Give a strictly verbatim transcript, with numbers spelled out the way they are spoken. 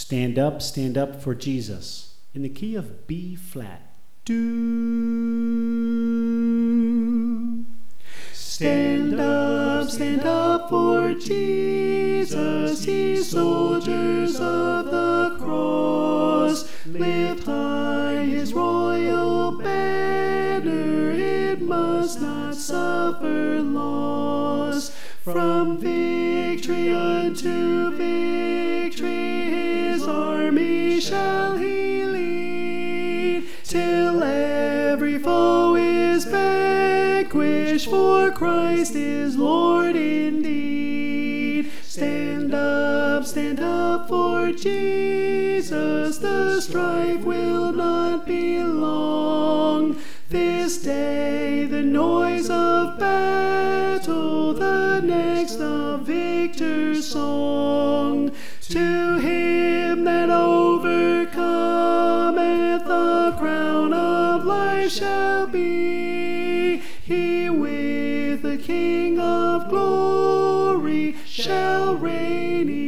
Stand up, stand up for Jesus. In the key of B flat. Do. Stand up, stand up for Jesus, ye soldiers of the cross. Lift high his royal banner, it must not suffer loss. From victory unto victory his army shall he lead, till every foe is vanquished, for Christ is Lord indeed. Stand up, stand up for Jesus, the strife will not be long. This day the noise of battle, the next the victor's song. To him that overcometh, the crown of life shall be. He with the King of glory shall reign